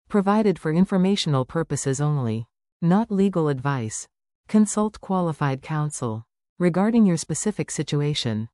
Provided for informational purposes only. Not legal advice. Consult qualified counsel regarding your specific situation.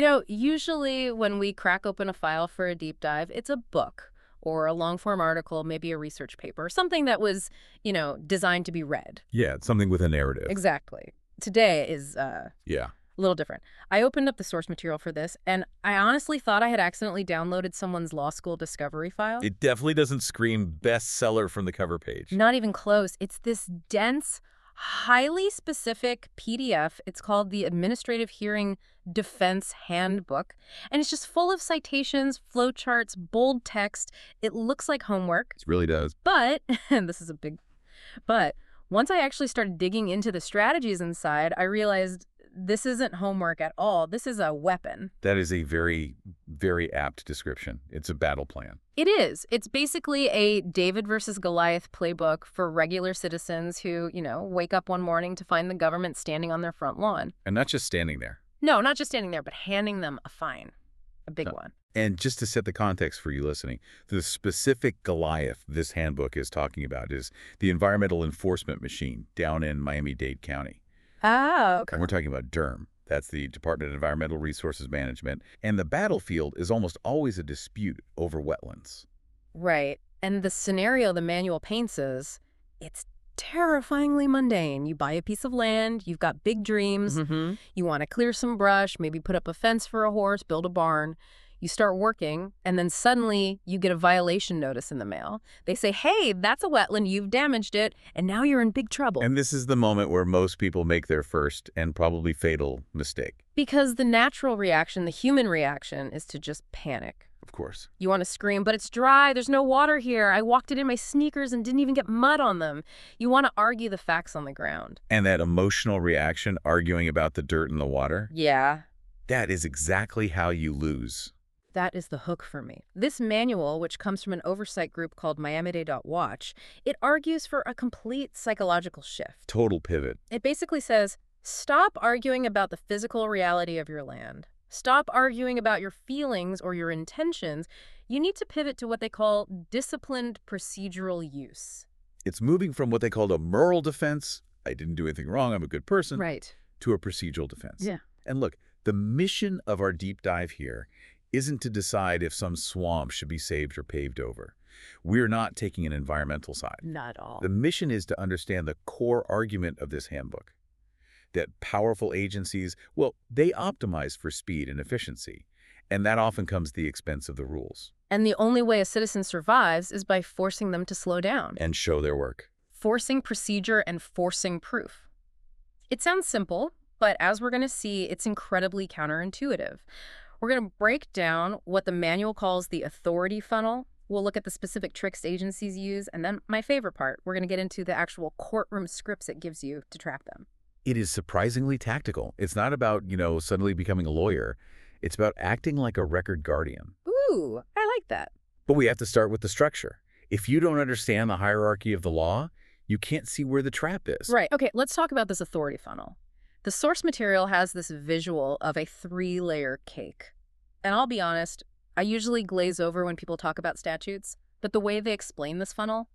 Usually when we crack open a file for a deep dive, it's a book or a long-form article, maybe a research paper, something that was, designed to be read. Yeah, it's something with a narrative. Exactly. Today is Yeah. a little different. I opened up the source material for this, and I honestly thought I had accidentally downloaded someone's law school discovery file. It definitely doesn't scream bestseller from the cover page. Not even close. It's this dense, highly specific PDF. It's called the Administrative Hearing Defense Handbook, and it's just full of citations, flowcharts, bold text. It looks like homework. It really does. But, and this is a big but, once I actually started digging into the strategies inside, I realized this isn't homework at all. This is a weapon. That is a very, very apt description. It's a battle plan. It is. It's basically a David versus Goliath playbook for regular citizens who, wake up one morning to find the government standing on their front lawn. And not just standing there. No, not just standing there, but handing them a fine. A big one. And just to set the context for you listening, the specific Goliath this handbook is talking about is the environmental enforcement machine down in Miami-Dade County. Oh, okay. And we're talking about DERM. That's the Department of Environmental Resources Management. And the battlefield is almost always a dispute over wetlands. Right. And the scenario the manual paints is, it's terrifyingly mundane. You buy a piece of land, you've got big dreams, you want to clear some brush, maybe put up a fence for a horse, build a barn. You start working, and then suddenly you get a violation notice in the mail. They say, hey, that's a wetland, you've damaged it, and now you're in big trouble. And this is the moment where most people make their first and probably fatal mistake. Because the natural reaction, the human reaction, is to just panic. Of course. You want to scream, but it's dry, there's no water here, I walked it in my sneakers and didn't even get mud on them. You want to argue the facts on the ground. And that emotional reaction, arguing about the dirt and the water? Yeah. That is exactly how you lose. That is the hook for me. This manual, which comes from an oversight group called Miami-Dade.Watch, it argues for a complete psychological shift. Total pivot. It basically says, stop arguing about the physical reality of your land. Stop arguing about your feelings or your intentions. You need to pivot to what they call disciplined procedural use. It's moving from what they called a moral defense, I didn't do anything wrong, I'm a good person, Right. to a procedural defense. Yeah. And look, the mission of our deep dive here isn't to decide if some swamp should be saved or paved over. We're not taking an environmental side. Not at all. The mission is to understand the core argument of this handbook, that powerful agencies, well, they optimize for speed and efficiency, and that often comes at the expense of the rules. And the only way a citizen survives is by forcing them to slow down. And show their work. Forcing procedure and forcing proof. It sounds simple, but as we're going to see, it's incredibly counterintuitive. We're going to break down what the manual calls the authority funnel. We'll look at the specific tricks agencies use, and then my favorite part, we're going to get into the actual courtroom scripts it gives you to trap them. It is surprisingly tactical. It's not about, suddenly becoming a lawyer. It's about acting like a record guardian. Ooh, I like that. But we have to start with the structure. If you don't understand the hierarchy of the law, you can't see where the trap is. Right. Okay, let's talk about this authority funnel. The source material has this visual of a 3-layer cake. And I'll be honest, I usually glaze over when people talk about statutes, but the way they explain this funnel,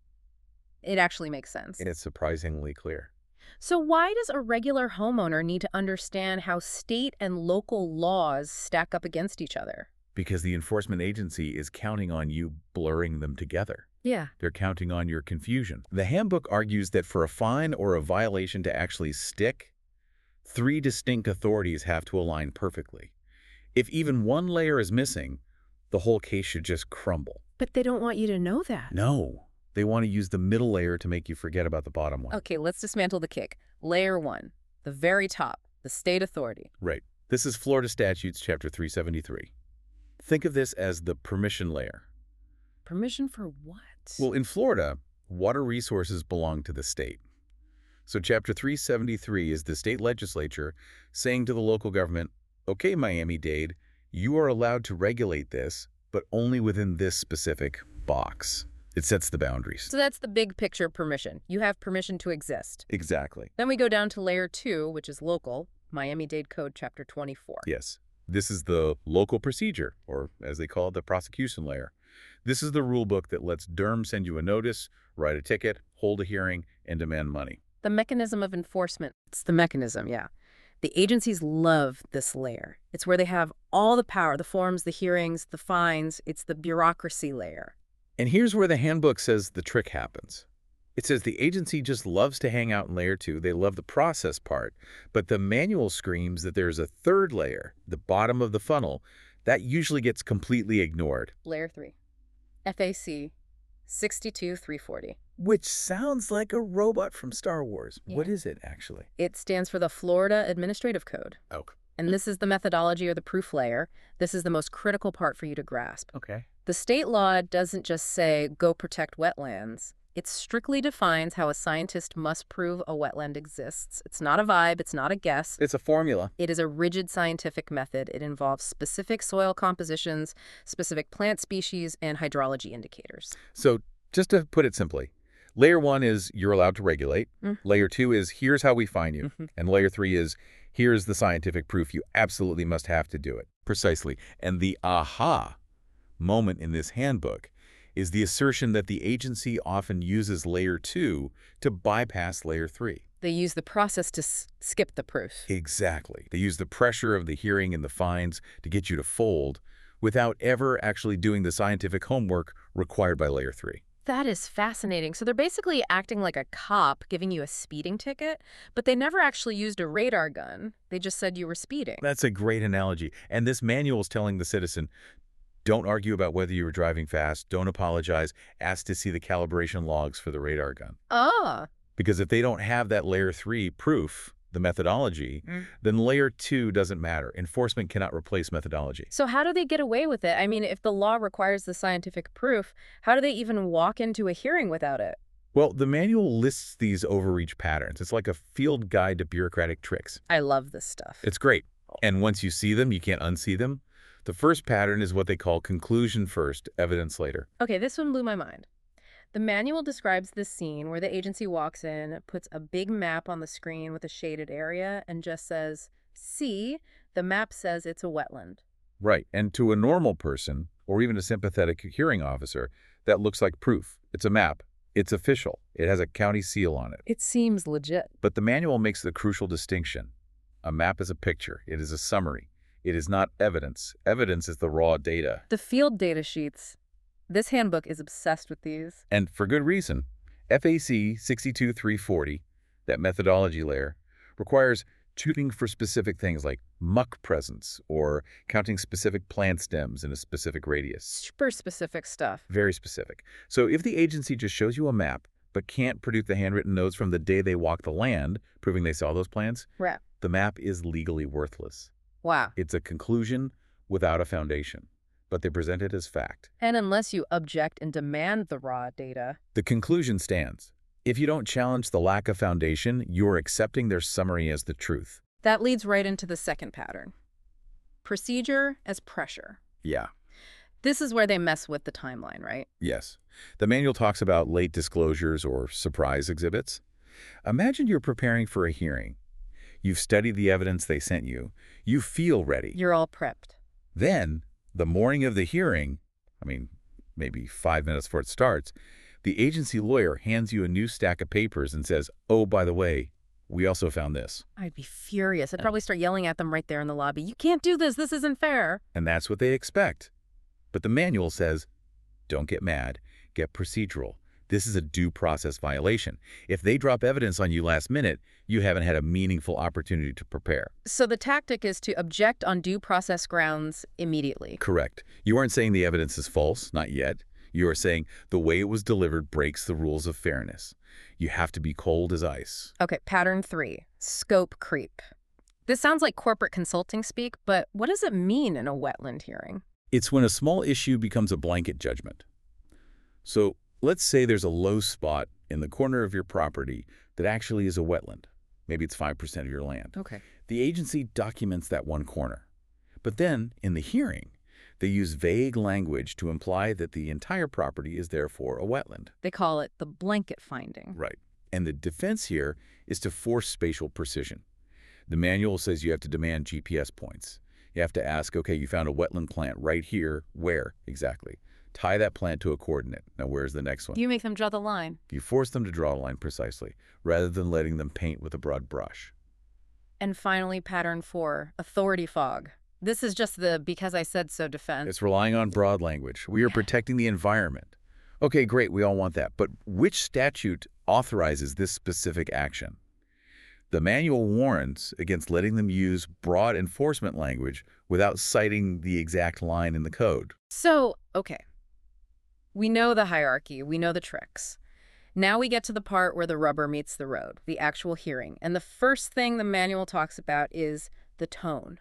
it actually makes sense. And it's surprisingly clear. So why does a regular homeowner need to understand how state and local laws stack up against each other? Because the enforcement agency is counting on you blurring them together. Yeah. They're counting on your confusion. The handbook argues that for a fine or a violation to actually stick, 3 distinct authorities have to align perfectly. If even one layer is missing, the whole case should just crumble. But they don't want you to know that. No. They want to use the middle layer to make you forget about the bottom one. Okay, let's dismantle the cake. Layer 1, the very top, the state authority. Right. This is Florida Statutes, Chapter 373. Think of this as the permission layer. Permission for what? Well, in Florida, water resources belong to the state. So Chapter 373 is the state legislature saying to the local government, okay, Miami-Dade, you are allowed to regulate this, but only within this specific box. It sets the boundaries. So that's the big picture permission. You have permission to exist. Exactly. Then we go down to layer 2, which is local, Miami-Dade Code Chapter 24. Yes. This is the local procedure, or as they call it, the prosecution layer. This is the rule book that lets DERM send you a notice, write a ticket, hold a hearing, and demand money. The mechanism of enforcement. It's the mechanism, yeah. The agencies love this layer. It's where they have all the power, the forms, the hearings, the fines. It's the bureaucracy layer. And here's where the handbook says the trick happens. It says the agency just loves to hang out in layer 2. They love the process part. But the manual screams that there's a third layer, the bottom of the funnel, that usually gets completely ignored. Layer 3. FAC 62340. Which sounds like a robot from Star Wars. Yeah. What is it, actually? It stands for the Florida Administrative Code. Oh. And this is the methodology or the proof layer. This is the most critical part for you to grasp. Okay. The state law doesn't just say, go protect wetlands. It strictly defines how a scientist must prove a wetland exists. It's not a vibe. It's not a guess. It's a formula. It is a rigid scientific method. It involves specific soil compositions, specific plant species, and hydrology indicators. So just to put it simply, layer 1 is you're allowed to regulate. Layer 2 is here's how we fine you. And layer 3 is here's the scientific proof. You absolutely must have to do it. Precisely. And the aha moment in this handbook is the assertion that the agency often uses layer 2 to bypass layer 3. They use the process to skip the proof. Exactly. They use the pressure of the hearing and the fines to get you to fold without ever actually doing the scientific homework required by layer 3. That is fascinating. So they're basically acting like a cop giving you a speeding ticket, but they never actually used a radar gun. They just said you were speeding. That's a great analogy. And this manual is telling the citizen, don't argue about whether you were driving fast, don't apologize, ask to see the calibration logs for the radar gun. Ah. Because if they don't have that layer 3 proof, the methodology, then layer 2 doesn't matter. Enforcement cannot replace methodology. So how do they get away with it? I mean, if the law requires the scientific proof, how do they even walk into a hearing without it? Well, the manual lists these overreach patterns. It's like a field guide to bureaucratic tricks. I love this stuff. It's great. And once you see them, you can't unsee them. The first pattern is what they call conclusion first, evidence later. Okay, this one blew my mind. The manual describes this scene where the agency walks in, puts a big map on the screen with a shaded area, and just says, see, the map says it's a wetland. Right. And to a normal person, or even a sympathetic hearing officer, that looks like proof. It's a map. It's official. It has a county seal on it. It seems legit. But the manual makes the crucial distinction. A map is a picture. It is a summary. It is not evidence. Evidence is the raw data. The field data sheets. This handbook is obsessed with these. And for good reason. FAC 62340, that methodology layer, requires tuning for specific things like muck presence or counting specific plant stems in a specific radius. Super specific stuff. Very specific. So if the agency just shows you a map but can't produce the handwritten notes from the day they walked the land, proving they saw those plants, Right. the map is legally worthless. Wow. It's a conclusion without a foundation, but they present it as fact. And unless you object and demand the raw data. The conclusion stands. If you don't challenge the lack of foundation, you're accepting their summary as the truth. That leads right into the second pattern. Procedure as pressure. Yeah. This is where they mess with the timeline, right? Yes. The manual talks about late disclosures or surprise exhibits. Imagine you're preparing for a hearing. You've studied the evidence they sent you. You feel ready. You're all prepped. Then, the morning of the hearing, maybe 5 minutes before it starts, the agency lawyer hands you a new stack of papers and says, oh, by the way, we also found this. I'd be furious. I'd probably start yelling at them right there in the lobby. You can't do this. This isn't fair. And that's what they expect. But the manual says, don't get mad, get procedural. This is a due process violation. If they drop evidence on you last minute, you haven't had a meaningful opportunity to prepare. So the tactic is to object on due process grounds immediately. Correct. You aren't saying the evidence is false, not yet. You are saying the way it was delivered breaks the rules of fairness. You have to be cold as ice. Okay, pattern 3, scope creep. This sounds like corporate consulting speak, but what does it mean in a wetland hearing? It's when a small issue becomes a blanket judgment. So let's say there's a low spot in the corner of your property that actually is a wetland. Maybe it's 5% of your land. Okay. The agency documents that one corner. But then, in the hearing, they use vague language to imply that the entire property is therefore a wetland. They call it the blanket finding. Right. And the defense here is to force spatial precision. The manual says you have to demand GPS points. You have to ask, okay, you found a wetland plant right here. Where exactly? Tie that plant to a coordinate. Now, where's the next one? You make them draw the line. You force them to draw a line precisely, rather than letting them paint with a broad brush. And finally, pattern 4, authority fog. This is just the because I said so defense. It's relying on broad language. We are protecting the environment. Okay, great, we all want that. But which statute authorizes this specific action? The manual warns against letting them use broad enforcement language without citing the exact line in the code. So, okay. We know the hierarchy. We know the tricks. Now we get to the part where the rubber meets the road, the actual hearing. And the first thing the manual talks about is the tone.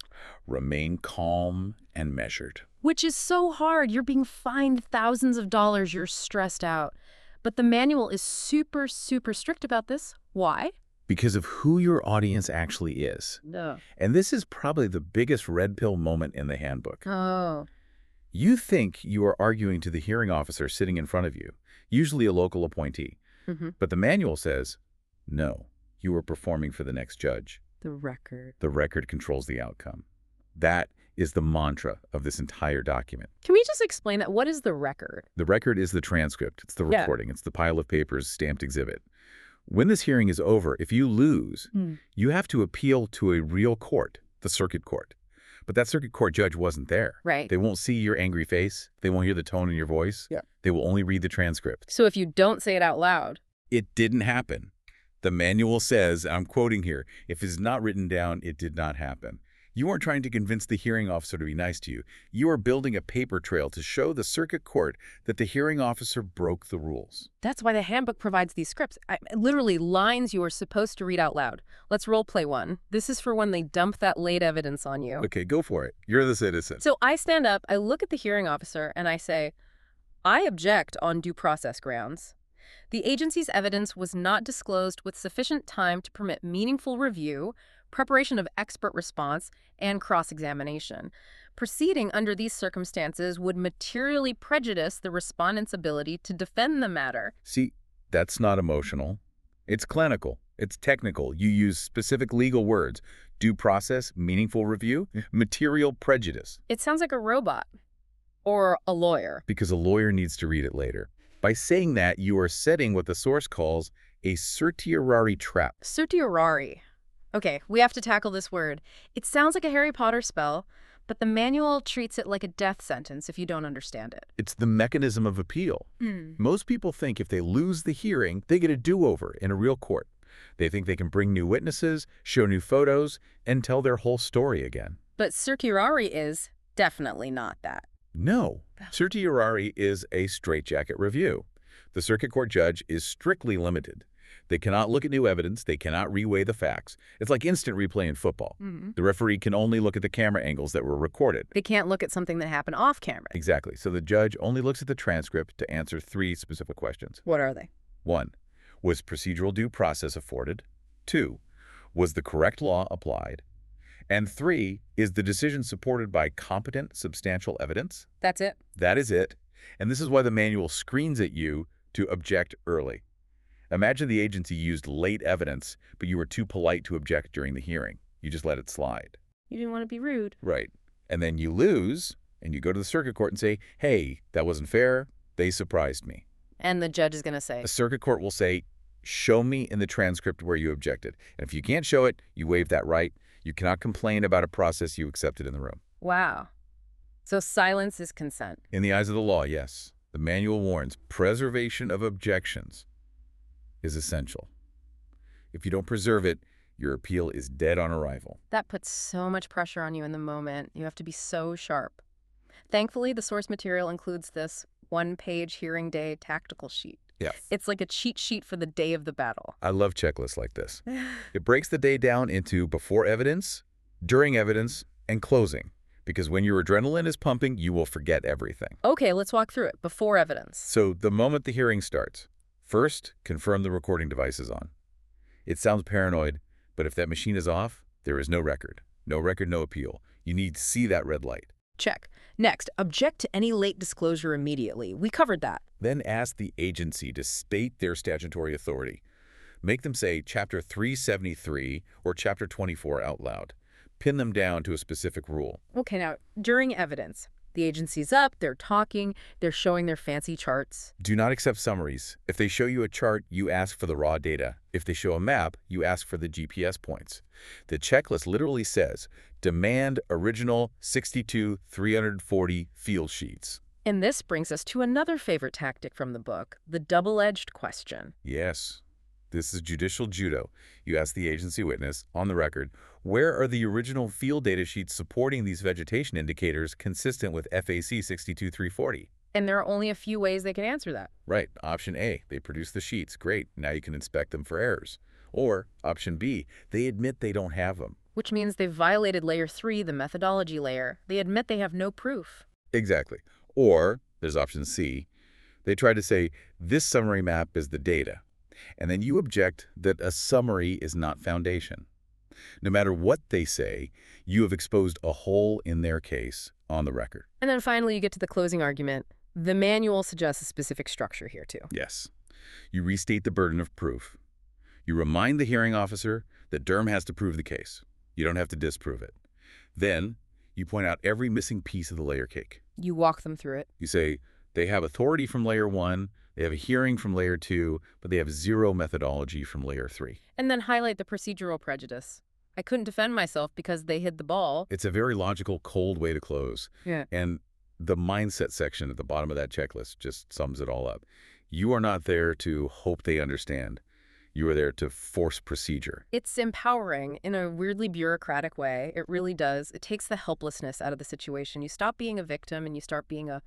Remain calm and measured. Which is so hard. You're being fined thousands of dollars. You're stressed out. But the manual is super, super strict about this. Why? Because of who your audience actually is. No. And this is probably the biggest red pill moment in the handbook. Oh. You think you are arguing to the hearing officer sitting in front of you, usually a local appointee. But the manual says, no, you are performing for the next judge. The record. The record controls the outcome. That is the mantra of this entire document. Can we just explain that? What is the record? The record is the transcript. It's the recording. It's the pile of papers, stamped exhibit. When this hearing is over, if you lose, you have to appeal to a real court, the circuit court. But that circuit court judge wasn't there. Right. They won't see your angry face. They won't hear the tone in your voice. They will only read the transcript. So if you don't say it out loud. It didn't happen. The manual says, I'm quoting here, if it's not written down, it did not happen. You aren't trying to convince the hearing officer to be nice to you. You are building a paper trail to show the circuit court that the hearing officer broke the rules. That's why the handbook provides these scripts. Literally lines you are supposed to read out loud. Let's role play one. This is for when they dump that late evidence on you. Okay, go for it. You're the citizen. So I stand up, I look at the hearing officer, and I say, I object on due process grounds. The agency's evidence was not disclosed with sufficient time to permit meaningful review, preparation of expert response, and cross-examination. Proceeding under these circumstances would materially prejudice the respondent's ability to defend the matter. See, that's not emotional. It's clinical. It's technical. You use specific legal words. Due process, meaningful review, material prejudice. It sounds like a robot. Or a lawyer. Because a lawyer needs to read it later. By saying that, you are setting what the source calls a certiorari trap. Certiorari. Okay, we have to tackle this word. It sounds like a Harry Potter spell, but the manual treats it like a death sentence if you don't understand it. It's the mechanism of appeal. Most people think if they lose the hearing, they get a do-over in a real court. They think they can bring new witnesses, show new photos, and tell their whole story again. But certiorari is definitely not that. No. Certiorari is a straitjacket review. The circuit court judge is strictly limited. They cannot look at new evidence. They cannot reweigh the facts. It's like instant replay in football. The referee can only look at the camera angles that were recorded. They can't look at something that happened off camera. Exactly. So the judge only looks at the transcript to answer 3 specific questions. What are they? 1. Was procedural due process afforded? 2. Was the correct law applied? And 3, is the decision supported by competent, substantial evidence? That's it? That is it. And this is why the manual screens at you to object early. Imagine the agency used late evidence, but you were too polite to object during the hearing. You just let it slide. You didn't want to be rude. Right. And then you lose, and you go to the circuit court and say, hey, that wasn't fair. They surprised me. And the judge is going to say? The circuit court will say, show me in the transcript where you objected. And if you can't show it, you waive that right. You cannot complain about a process you accepted in the room. Wow. So silence is consent. In the eyes of the law, yes. The manual warns preservation of objections is essential. If you don't preserve it, your appeal is dead on arrival. That puts so much pressure on you in the moment. You have to be so sharp. Thankfully, the source material includes this one-page hearing day tactical sheet. Yeah. It's like a cheat sheet for the day of the battle. I love checklists like this. It breaks the day down into before evidence, during evidence, and closing. Because when your adrenaline is pumping, you will forget everything. Okay, let's walk through it. Before evidence. So the moment the hearing starts, first, confirm the recording device is on. It sounds paranoid, but if that machine is off, there is no record. No record, no appeal. You need to see that red light. Check. Next, object to any late disclosure immediately. We covered that. Then ask the agency to state their statutory authority. Make them say Chapter 373 or Chapter 24 out loud. Pin them down to a specific rule. Okay, now, during evidence. The agency's up, they're talking, they're showing their fancy charts. Do not accept summaries. If they show you a chart, you ask for the raw data. If they show a map, you ask for the GPS points. The checklist literally says, demand original 62-340 field sheets. And this brings us to another favorite tactic from the book, the double-edged question. Yes. This is judicial judo. You ask the agency witness, on the record, where are the original field data sheets supporting these vegetation indicators consistent with FAC 62-340? And there are only a few ways they can answer that. Right. Option A, they produce the sheets. Great. Now you can inspect them for errors. Or option B, they admit they don't have them. Which means they've violated layer 3, the methodology layer. They admit they have no proof. Exactly. Or there's option C. They try to say, this summary map is the data. And then you object that a summary is not foundation. No matter what they say, you have exposed a hole in their case on the record. And then finally you get to the closing argument. The manual suggests a specific structure here too. Yes. You restate the burden of proof. You remind the hearing officer that Durham has to prove the case. You don't have to disprove it. Then you point out every missing piece of the layer cake. You walk them through it. You say, they have authority from layer 1, they have a hearing from layer 2, but they have zero methodology from layer 3. And then highlight the procedural prejudice. I couldn't defend myself because they hid the ball. It's a very logical, cold way to close. Yeah. And the mindset section at the bottom of that checklist just sums it all up. You are not there to hope they understand. You are there to force procedure. It's empowering in a weirdly bureaucratic way. It really does. It takes the helplessness out of the situation. You stop being a victim and you start being a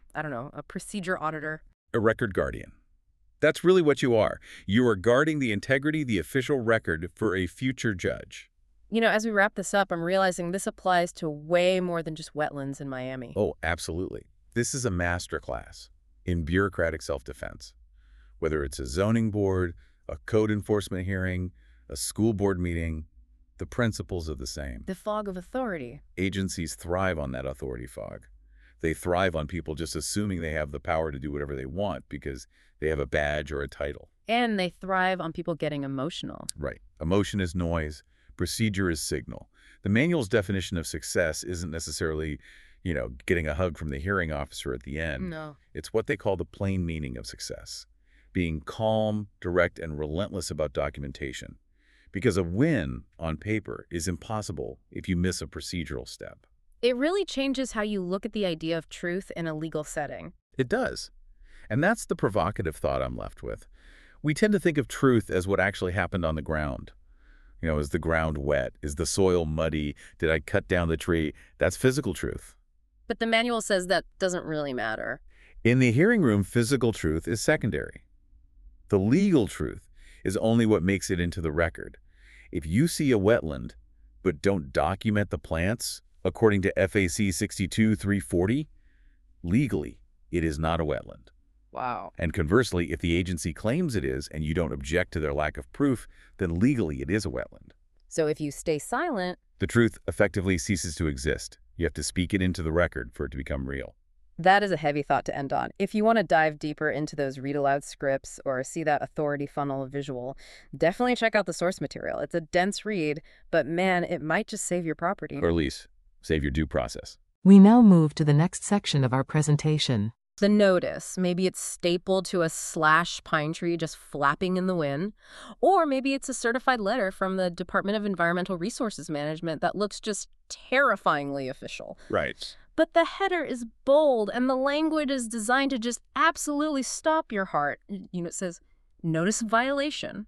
procedure auditor. A record guardian. That's really what you are. You are guarding the integrity of the official record for a future judge. You know, as we wrap this up, I'm realizing this applies to way more than just wetlands in Miami. Oh, absolutely. This is a masterclass in bureaucratic self-defense. Whether it's a zoning board, a code enforcement hearing, a school board meeting, the principles are the same. The fog of authority. Agencies thrive on that authority fog. They thrive on people just assuming they have the power to do whatever they want because they have a badge or a title. And they thrive on people getting emotional. Right. Emotion is noise. Procedure is signal. The manual's definition of success isn't necessarily, getting a hug from the hearing officer at the end. No. It's what they call the plain meaning of success. Being calm, direct, and relentless about documentation. Because a win on paper is impossible if you miss a procedural step. It really changes how you look at the idea of truth in a legal setting. It does. And that's the provocative thought I'm left with. We tend to think of truth as what actually happened on the ground. Is the ground wet? Is the soil muddy? Did I cut down the tree? That's physical truth. But the manual says that doesn't really matter. In the hearing room, physical truth is secondary. The legal truth is only what makes it into the record. If you see a wetland, but don't document the plants, according to FAC 62-340, legally, it is not a wetland. Wow. And conversely, if the agency claims it is and you don't object to their lack of proof, then legally it is a wetland. So if you stay silent, the truth effectively ceases to exist. You have to speak it into the record for it to become real. that is a heavy thought to end on. If you want to dive deeper into those read-aloud scripts or see that authority funnel visual, definitely check out the source material. It's a dense read, but man, it might just save your property. Or at least save your due process. We now move to the next section of our presentation. The notice, maybe it's stapled to a slash pine tree just flapping in the wind, or maybe it's a certified letter from the Department of Environmental Resources Management that looks just terrifyingly official. Right. But the header is bold and the language is designed to just absolutely stop your heart. It says, notice of violation,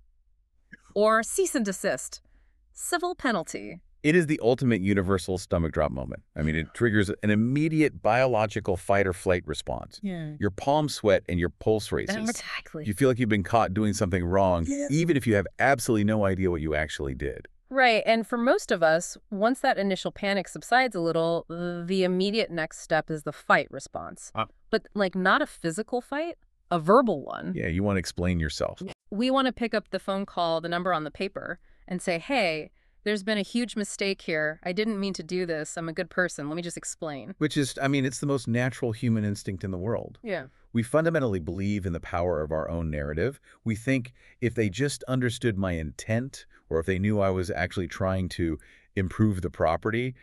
or cease and desist, civil penalty. It is the ultimate universal stomach drop moment. I mean, it triggers an immediate biological fight or flight response. Yeah. Your palms sweat and your pulse races. Exactly. You feel like you've been caught doing something wrong, Yes. even if you have absolutely no idea what you actually did. Right, and for most of us, once that initial panic subsides a little, the immediate next step is the fight response. But not a physical fight, a verbal one. Yeah, you want to explain yourself. We want to pick up the phone call, the number on the paper, and say, hey, there's been a huge mistake here. I didn't mean to do this. I'm a good person. Let me just explain. Which is, it's the most natural human instinct in the world. Yeah. We fundamentally believe in the power of our own narrative. We think if they just understood my intent, or if they knew I was actually trying to improve the property,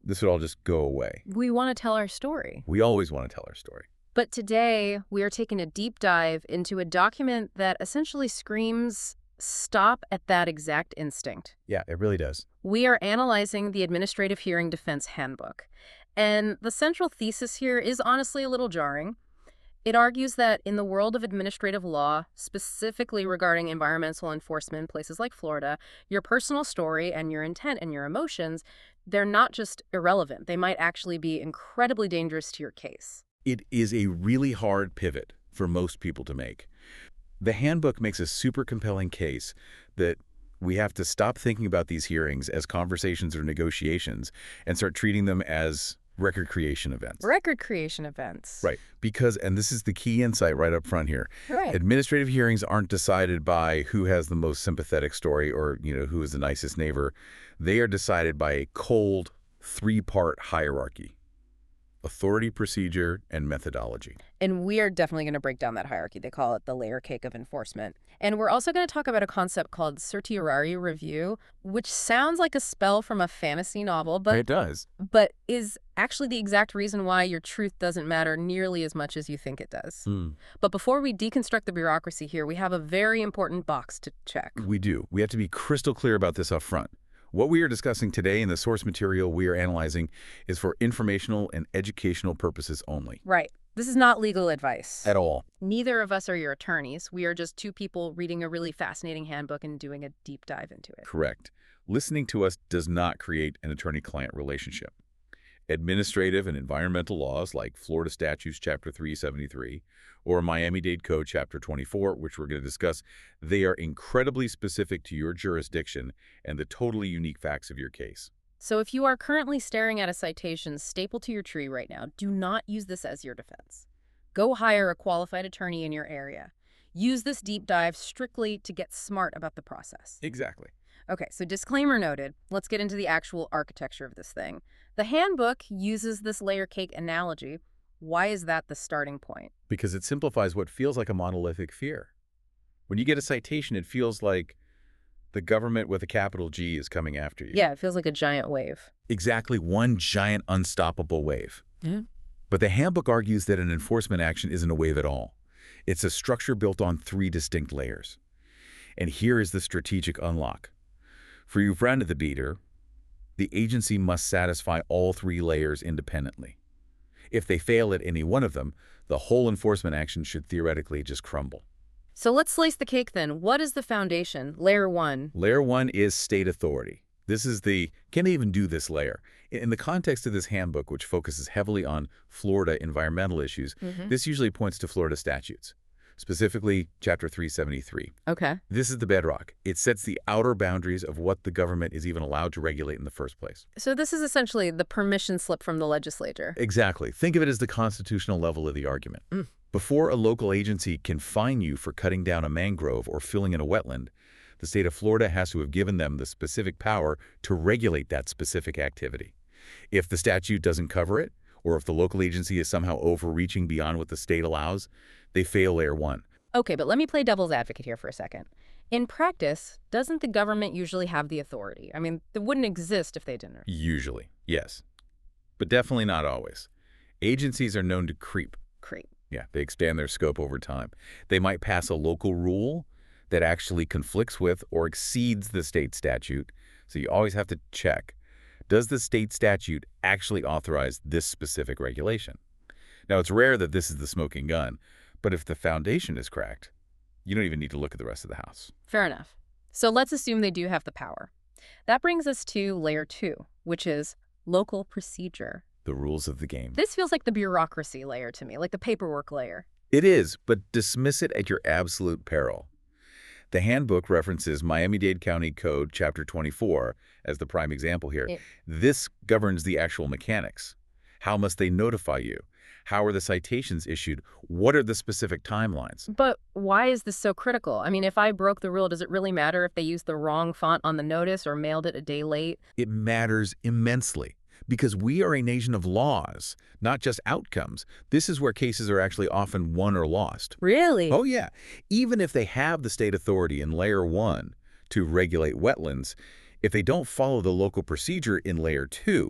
This would all just go away. We want to tell our story. We always want to tell our story. But today, we are taking a deep dive into a document that essentially screams, stop at that exact instinct. Yeah, it really does. We are analyzing the Administrative Hearing Defense Handbook. And the central thesis here is honestly a little jarring. It argues that in the world of administrative law, specifically regarding environmental enforcement in places like Florida, your personal story and your intent and your emotions, they're not just irrelevant. They might actually be incredibly dangerous to your case. It is a really hard pivot for most people to make. The handbook makes a super compelling case that we have to stop thinking about these hearings as conversations or negotiations and start treating them as record creation events. Record creation events. Right. Because, and this is the key insight right up front here, Right. administrative hearings aren't decided by who has the most sympathetic story or, who is the nicest neighbor. They are decided by a cold, three-part hierarchy: authority, procedure, and methodology. And we are definitely going to break down that hierarchy. They call it the layer cake of enforcement. And we're also going to talk about a concept called certiorari review, which sounds like a spell from a fantasy novel, It does. but is actually the exact reason why your truth doesn't matter nearly as much as you think it does. But before we deconstruct the bureaucracy here, we have a very important box to check. We do. We have to be crystal clear about this up front. What we are discussing today in the source material we are analyzing is for informational and educational purposes only. Right. This is not legal advice. At all. Neither of us are your attorneys. We are just two people reading a really fascinating handbook and doing a deep dive into it. Correct. Listening to us does not create an attorney-client relationship. Administrative and environmental laws like Florida Statutes Chapter 373 or Miami-Dade Code Chapter 24, which we're going to discuss, they are incredibly specific to your jurisdiction and the totally unique facts of your case. So if you are currently staring at a citation stapled to your tree right now, do not use this as your defense. Go hire a qualified attorney in your area. Use this deep dive strictly to get smart about the process. Exactly. Okay, so disclaimer noted. Let's get into the actual architecture of this thing. The handbook uses this layer cake analogy. Why is that the starting point? Because it simplifies what feels like a monolithic fear. When you get a citation, it feels like the government with a capital G is coming after you. Yeah, it feels like a giant wave. Exactly, one giant unstoppable wave. Yeah. But the handbook argues that an enforcement action isn't a wave at all. It's a structure built on three distinct layers. And here is the strategic unlock. For you friend of the beater, the agency must satisfy all three layers independently. If they fail at any one of them, the whole enforcement action should theoretically just crumble. So let's slice the cake then. What is the foundation? Layer one. Layer one is state authority. This is the can they even do this layer. In the context of this handbook, which focuses heavily on Florida environmental issues, this usually points to Florida statutes, specifically Chapter 373. Okay. This is the bedrock. It sets the outer boundaries of what the government is even allowed to regulate in the first place. So this is essentially the permission slip from the legislature. Exactly. Think of it as the constitutional level of the argument. Before a local agency can fine you for cutting down a mangrove or filling in a wetland, the state of Florida has to have given them the specific power to regulate that specific activity. If the statute doesn't cover it, or if the local agency is somehow overreaching beyond what the state allows, they fail layer one. Okay, but let me play devil's advocate here for a second. In practice, doesn't the government usually have the authority? I mean, it wouldn't exist if they didn't. Usually, yes. But definitely not always. Agencies are known to creep. Creep. Yeah, they expand their scope over time. They might pass a local rule that actually conflicts with or exceeds the state statute. So you always have to check, does the state statute actually authorize this specific regulation? Now, it's rare that this is the smoking gun, but if the foundation is cracked, you don't even need to look at the rest of the house. Fair enough. So let's assume they do have the power. That brings us to layer two, which is local procedure. The rules of the game. This feels like the bureaucracy layer to me, like the paperwork layer. It is, but dismiss it at your absolute peril. The handbook references Miami-Dade County Code Chapter 24 as the prime example here. This governs the actual mechanics. How must they notify you? How are the citations issued? What are the specific timelines? But why is this so critical? I mean, if I broke the rule, does it really matter if they used the wrong font on the notice or mailed it a day late? It matters immensely. Because we are a nation of laws, not just outcomes. This is where cases are actually often won or lost. Really? Oh, yeah. Even if they have the state authority in Layer 1 to regulate wetlands, if they don't follow the local procedure in Layer 2,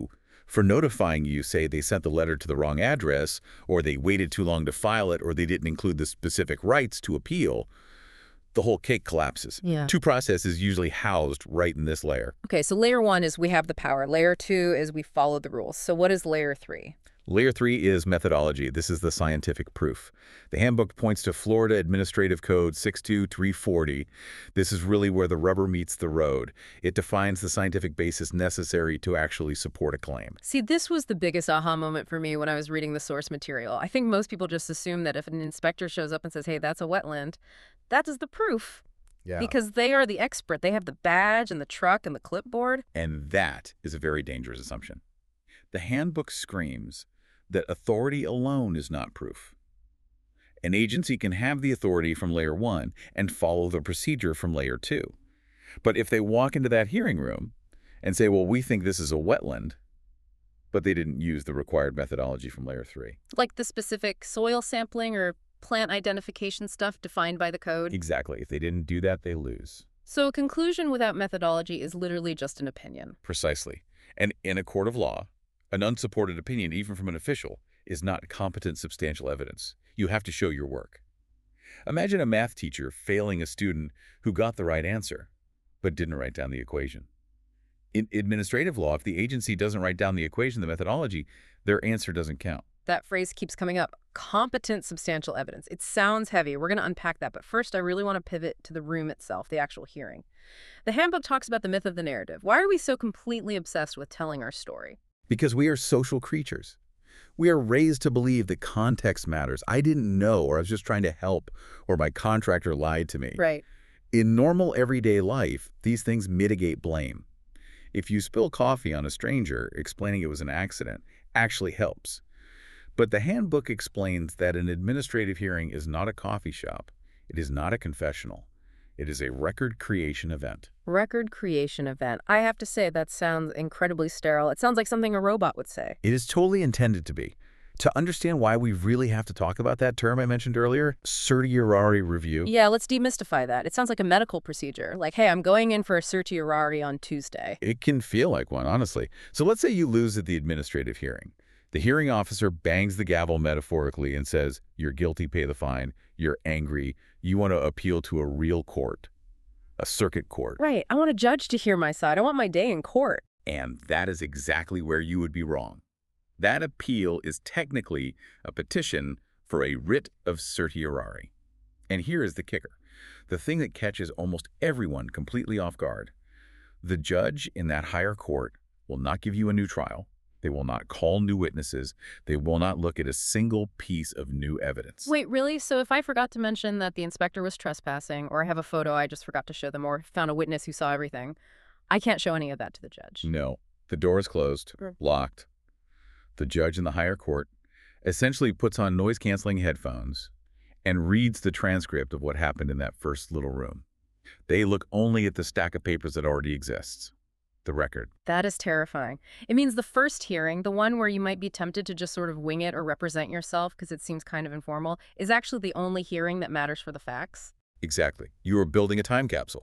For notifying you, say they sent the letter to the wrong address, or they waited too long to file it, or they didn't include the specific rights to appeal, the whole cake collapses. Yeah. Two processes usually housed right in this layer. Okay, so layer 1 is we have the power. Layer 2 is we follow the rules. So what is layer 3? Layer 3 is methodology. This is the scientific proof. The handbook points to Florida Administrative Code 62340. This is really where the rubber meets the road. It defines the scientific basis necessary to actually support a claim. See, this was the biggest aha moment for me when I was reading the source material. I think most people just assume that if an inspector shows up and says, hey, that's a wetland, that is the proof. Yeah. Because they are the expert. They have the badge and the truck and the clipboard. And that is a very dangerous assumption. The handbook screams that authority alone is not proof. An agency can have the authority from layer 1 and follow the procedure from layer 2. But if they walk into that hearing room and say, well, we think this is a wetland, but they didn't use the required methodology from layer 3. Like the specific soil sampling or plant identification stuff defined by the code? Exactly. If they didn't do that, they lose. So a conclusion without methodology is literally just an opinion. Precisely. And in a court of law, an unsupported opinion, even from an official, is not competent substantial evidence. You have to show your work. Imagine a math teacher failing a student who got the right answer, but didn't write down the equation. In administrative law, if the agency doesn't write down the equation, the methodology, their answer doesn't count. That phrase keeps coming up. Competent substantial evidence. It sounds heavy. We're going to unpack that. But first, I really want to pivot to the room itself, the actual hearing. The handbook talks about the myth of the narrative. Why are we so completely obsessed with telling our story? Because we are social creatures. We are raised to believe that context matters. I didn't know, or I was just trying to help, or my contractor lied to me. Right. In normal everyday life, these things mitigate blame. If you spill coffee on a stranger, explaining it was an accident actually helps. But the handbook explains that an administrative hearing is not a coffee shop. It is not a confessional. It is a record creation event. Record creation event. I have to say, that sounds incredibly sterile. It sounds like something a robot would say. It is totally intended to be. To understand why we really have to talk about that term I mentioned earlier, certiorari review. Yeah, let's demystify that. It sounds like a medical procedure. Like, hey, I'm going in for a certiorari on Tuesday. It can feel like one, honestly. So let's say you lose at the administrative hearing. The hearing officer bangs the gavel metaphorically and says, you're guilty, pay the fine. You're angry. You want to appeal to a real court, a circuit court. Right. I want a judge to hear my side. I want my day in court. And that is exactly where you would be wrong. That appeal is technically a petition for a writ of certiorari. And here is the kicker. The thing that catches almost everyone completely off guard. The judge in that higher court will not give you a new trial. They will not call new witnesses. They will not look at a single piece of new evidence. Wait, really? So if I forgot to mention that the inspector was trespassing, or I have a photo I just forgot to show them, or found a witness who saw everything, I can't show any of that to the judge? No. The door is closed, locked. The judge in the higher court essentially puts on noise-canceling headphones and reads the transcript of what happened in that first little room. They look only at the stack of papers that already exists. The record. That is terrifying. It means the first hearing, the one where you might be tempted to just sort of wing it or represent yourself because it seems kind of informal, is actually the only hearing that matters for the facts. Exactly. You are building a time capsule.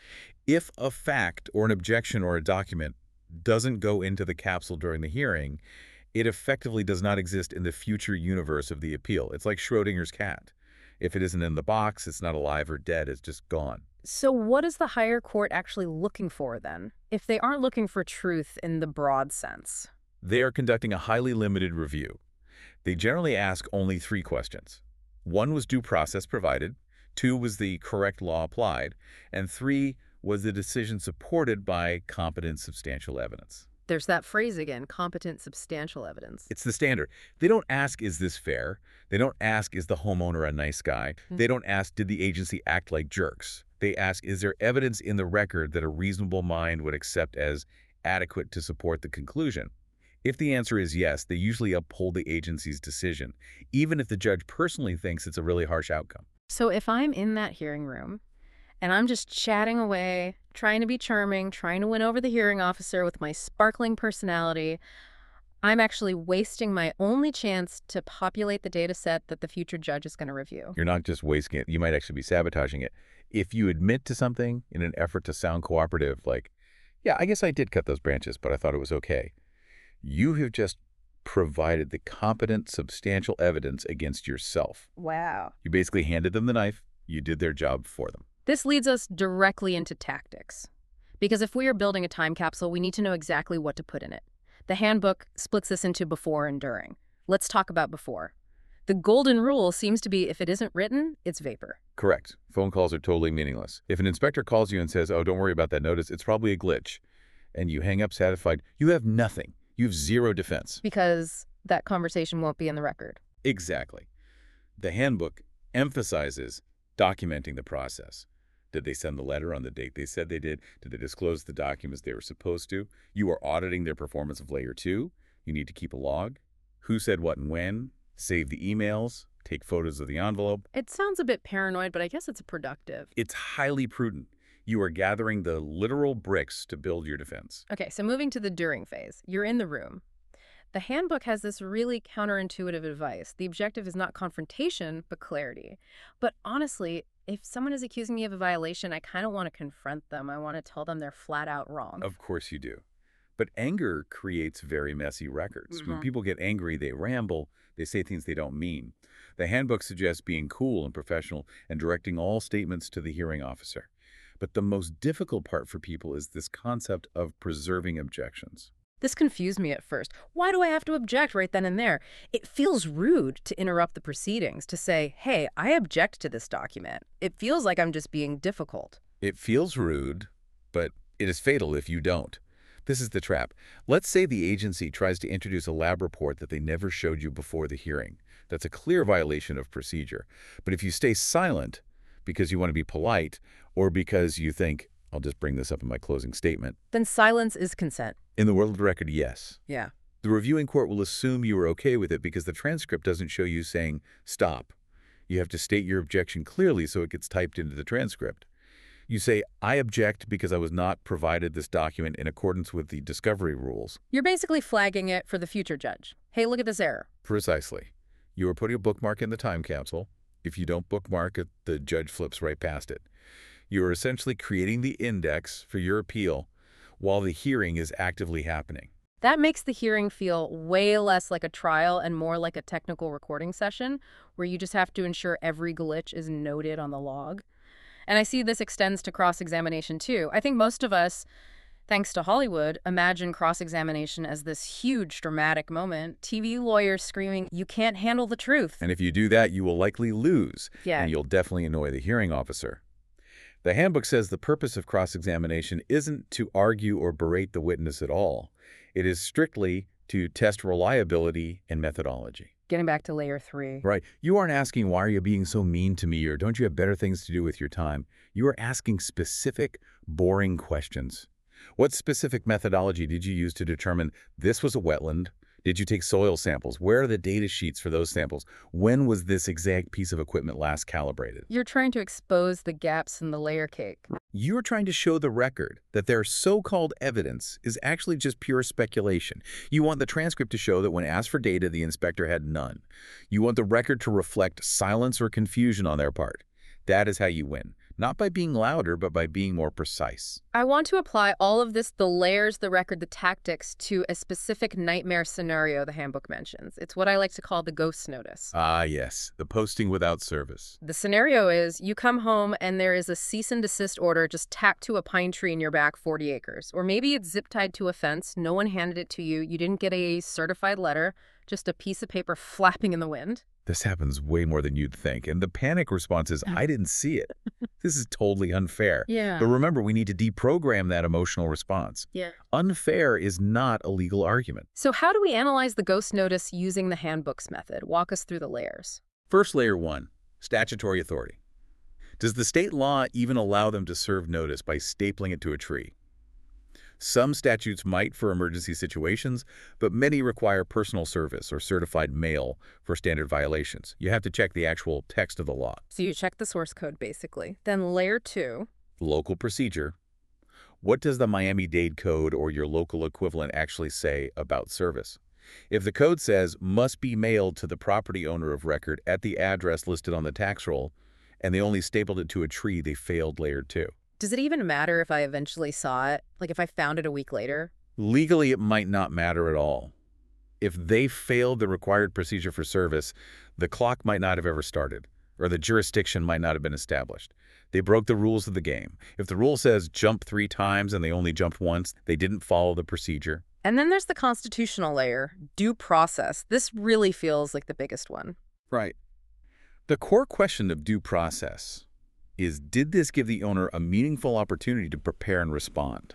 If a fact or an objection or a document doesn't go into the capsule during the hearing, it effectively does not exist in the future universe of the appeal. It's like Schrodinger's cat. If it isn't in the box, it's not alive or dead. It's just gone. So what is the higher court actually looking for then, if they aren't looking for truth in the broad sense? They are conducting a highly limited review. They generally ask only 3 questions. 1 was due process provided, 2 was the correct law applied, and 3 was the decision supported by competent substantial evidence. There's that phrase again, competent substantial evidence. It's the standard. They don't ask, is this fair? They don't ask, is the homeowner a nice guy? They don't ask, did the agency act like jerks? They ask, is there evidence in the record that a reasonable mind would accept as adequate to support the conclusion? If the answer is yes, they usually uphold the agency's decision, even if the judge personally thinks it's a really harsh outcome. So if I'm in that hearing room and I'm just chatting away, trying to be charming, trying to win over the hearing officer with my sparkling personality, I'm actually wasting my only chance to populate the data set that the future judge is going to review. You're not just wasting it. You might actually be sabotaging it. If you admit to something in an effort to sound cooperative, like, yeah, I guess I did cut those branches, but I thought it was okay, You have just provided the competent, substantial evidence against yourself. Wow. You basically handed them the knife. You did their job for them. This leads us directly into tactics. Because if we are building a time capsule, we need to know exactly what to put in it. The handbook splits this into before and during. Let's talk about before. The golden rule seems to be if it isn't written, it's vapor. Correct. Phone calls are totally meaningless. If an inspector calls you and says, oh, don't worry about that notice, it's probably a glitch, and you hang up satisfied, you have nothing. You have zero defense. Because that conversation won't be in the record. Exactly. The handbook emphasizes documenting the process. Did they send the letter on the date they said they did? Did they disclose the documents they were supposed to? You are auditing their performance of layer 2. You need to keep a log. Who said what and when? Save the emails. Take photos of the envelope. It sounds a bit paranoid, but I guess it's productive. It's highly prudent. You are gathering the literal bricks to build your defense. Okay, so moving to the during phase. You're in the room. The handbook has this really counterintuitive advice. The objective is not confrontation, but clarity. But honestly, if someone is accusing me of a violation, I kind of want to confront them. I want to tell them they're flat out wrong. Of course you do. But anger creates very messy records. When people get angry, they ramble, they say things they don't mean. The handbook suggests being cool and professional and directing all statements to the hearing officer. But the most difficult part for people is this concept of preserving objections. This confused me at first. Why do I have to object right then and there? It feels rude to interrupt the proceedings, to say, hey, I object to this document. It feels like I'm just being difficult. It feels rude, but it is fatal if you don't. This is the trap. Let's say the agency tries to introduce a lab report that they never showed you before the hearing. That's a clear violation of procedure. But if you stay silent because you want to be polite or because you think, I'll just bring this up in my closing statement. Then silence is consent. In the world of the record, yes. Yeah. The reviewing court will assume you were okay with it because the transcript doesn't show you saying, stop. You have to state your objection clearly so it gets typed into the transcript. You say, I object because I was not provided this document in accordance with the discovery rules. You're basically flagging it for the future judge. Hey, look at this error. Precisely. You are putting a bookmark in the time capsule. If you don't bookmark it, the judge flips right past it. You are essentially creating the index for your appeal while the hearing is actively happening. That makes the hearing feel way less like a trial and more like a technical recording session where you just have to ensure every glitch is noted on the log. And I see this extends to cross-examination too. I think most of us, thanks to Hollywood, imagine cross-examination as this huge dramatic moment. TV lawyers screaming, you can't handle the truth. And if you do that, you will likely lose. Yeah. And you'll definitely annoy the hearing officer. The handbook says the purpose of cross-examination isn't to argue or berate the witness at all. It is strictly to test reliability and methodology. Getting back to layer 3. Right. You aren't asking, why are you being so mean to me, or don't you have better things to do with your time? You are asking specific, boring questions. What specific methodology did you use to determine this was a wetland? Did you take soil samples? Where are the data sheets for those samples? When was this exact piece of equipment last calibrated? You're trying to expose the gaps in the layer cake. You're trying to show the record that their so-called evidence is actually just pure speculation. You want the transcript to show that when asked for data, the inspector had none. You want the record to reflect silence or confusion on their part. That is how you win. Not by being louder, but by being more precise. I want to apply all of this, the layers, the record, the tactics, to a specific nightmare scenario the handbook mentions. It's what I like to call the ghost notice. Ah, yes, the posting without service. The scenario is you come home and there is a cease and desist order just tacked to a pine tree in your back 40 acres. Or maybe it's zip tied to a fence. No one handed it to you. You didn't get a certified letter, just a piece of paper flapping in the wind. This happens way more than you'd think. And the panic response is, I didn't see it. This is totally unfair. Yeah. But remember, we need to deprogram that emotional response. Yeah. Unfair is not a legal argument. So how do we analyze the ghost notice using the handbook's method? Walk us through the layers. First, layer 1, statutory authority. Does the state law even allow them to serve notice by stapling it to a tree? Some statutes might for emergency situations, but many require personal service or certified mail for standard violations. You have to check the actual text of the law. So you check the source code, basically. Then layer 2. Local procedure. What does the Miami-Dade Code or your local equivalent actually say about service? If the code says must be mailed to the property owner of record at the address listed on the tax roll, and they only stapled it to a tree, they failed layer 2. Does it even matter if I eventually saw it? Like if I found it a week later? Legally, it might not matter at all. If they failed the required procedure for service, the clock might not have ever started, or the jurisdiction might not have been established. They broke the rules of the game. If the rule says jump 3 times and they only jumped once, they didn't follow the procedure. And then there's the constitutional layer, due process. This really feels like the biggest one. Right. The core question of due process is, did this give the owner a meaningful opportunity to prepare and respond?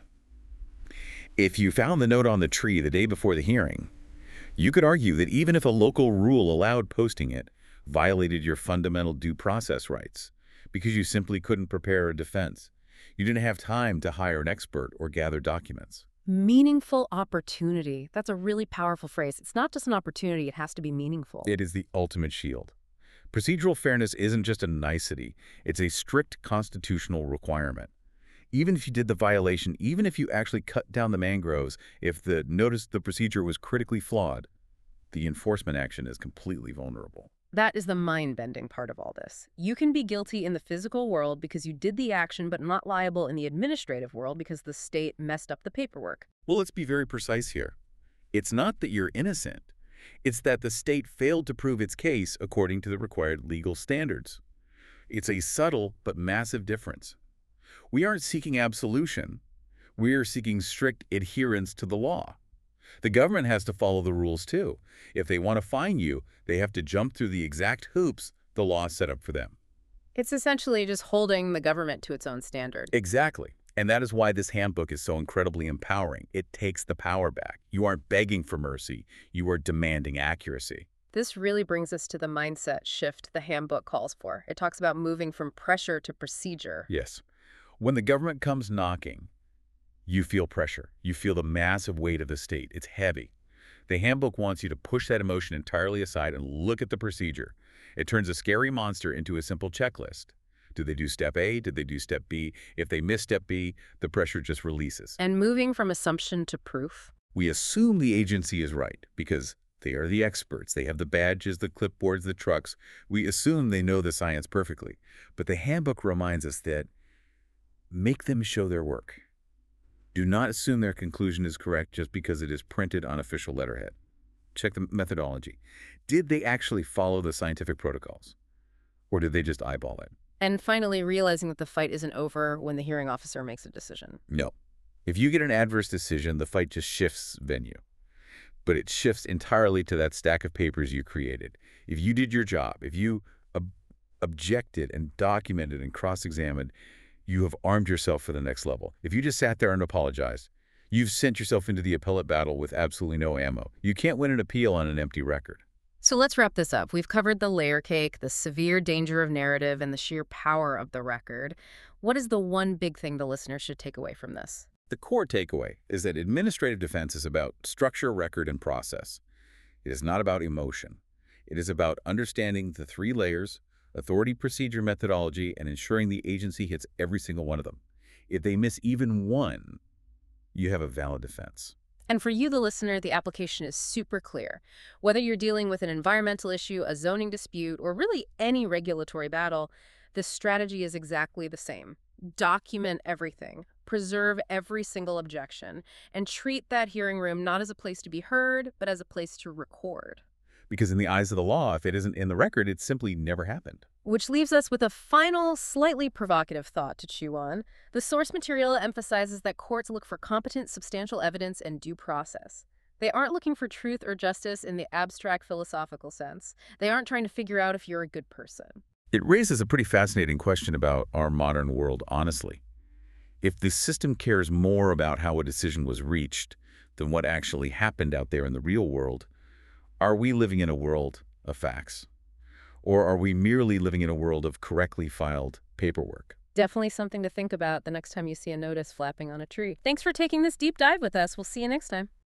If you found the note on the tree the day before the hearing, you could argue that even if a local rule allowed posting it, violated your fundamental due process rights because you simply couldn't prepare a defense. You didn't have time to hire an expert or gather documents. Meaningful opportunity. That's a really powerful phrase. It's not just an opportunity, it has to be meaningful. It is the ultimate shield. Procedural fairness isn't just a nicety, it's a strict constitutional requirement. Even if you did the violation, even if you actually cut down the mangroves, if the procedure was critically flawed, the enforcement action is completely vulnerable. That is the mind-bending part of all this. You can be guilty in the physical world because you did the action, but not liable in the administrative world because the state messed up the paperwork. Well, let's be very precise here. It's not that you're innocent. It's that the state failed to prove its case according to the required legal standards. It's a subtle but massive difference. We aren't seeking absolution. We are seeking strict adherence to the law. The government has to follow the rules too. If they want to fine you, they have to jump through the exact hoops the law set up for them. It's essentially just holding the government to its own standard. Exactly. And that is why this handbook is so incredibly empowering. It takes the power back. You aren't begging for mercy. You are demanding accuracy. This really brings us to the mindset shift the handbook calls for. It talks about moving from pressure to procedure. Yes. When the government comes knocking, you feel pressure. You feel the massive weight of the state. It's heavy. The handbook wants you to push that emotion entirely aside and look at the procedure. It turns a scary monster into a simple checklist. Did they do step A? Did they do step B? If they miss step B, the pressure just releases. And moving from assumption to proof? We assume the agency is right because they are the experts. They have the badges, the clipboards, the trucks. We assume they know the science perfectly. But the handbook reminds us that make them show their work. Do not assume their conclusion is correct just because it is printed on official letterhead. Check the methodology. Did they actually follow the scientific protocols? Or did they just eyeball it? And finally, realizing that the fight isn't over when the hearing officer makes a decision. No. If you get an adverse decision, the fight just shifts venue. But it shifts entirely to that stack of papers you created. If you did your job, if you objected and documented and cross-examined, you have armed yourself for the next level. If you just sat there and apologized, you've sent yourself into the appellate battle with absolutely no ammo. You can't win an appeal on an empty record. So let's wrap this up. We've covered the layer cake, the severe danger of narrative, and the sheer power of the record. What is the one big thing the listener should take away from this? The core takeaway is that administrative defense is about structure, record, and process. It is not about emotion. It is about understanding the 3 layers, authority, procedure, methodology, and ensuring the agency hits every single one of them. If they miss even one, you have a valid defense. And for you, the listener, the application is super clear. Whether you're dealing with an environmental issue, a zoning dispute, or really any regulatory battle, the strategy is exactly the same. Document everything, preserve every single objection, and treat that hearing room not as a place to be heard, but as a place to record. Because in the eyes of the law, if it isn't in the record, it simply never happened. Which leaves us with a final, slightly provocative thought to chew on. The source material emphasizes that courts look for competent, substantial evidence and due process. They aren't looking for truth or justice in the abstract philosophical sense. They aren't trying to figure out if you're a good person. It raises a pretty fascinating question about our modern world, honestly. If the system cares more about how a decision was reached than what actually happened out there in the real world, are we living in a world of facts? Or are we merely living in a world of correctly filed paperwork? Definitely something to think about the next time you see a notice flapping on a tree. Thanks for taking this deep dive with us. We'll see you next time.